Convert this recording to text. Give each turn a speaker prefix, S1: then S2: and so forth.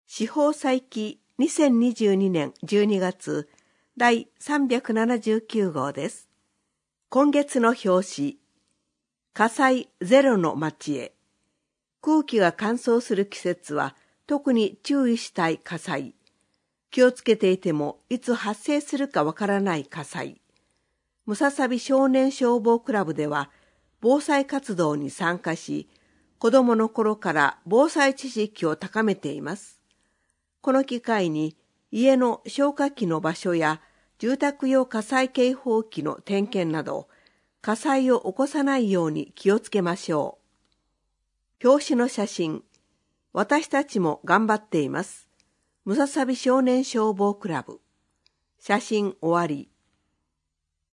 S1: 司法祭記2022年12月第379号です。今月の表紙、火災ゼロの町へ。空気が乾燥する季節は特に注意したい火災。気をつけていてもいつ発生するかわからない火災。ムササビ少年消防クラブでは防災活動に参加し、子供の頃から防災知識を高めています。この機会に家の消火器の場所や住宅用火災警報器の点検など、火災を起こさないように気をつけましょう。表紙の写真、私たちも頑張っています。ムササビ少年消防クラブ。写真終わり。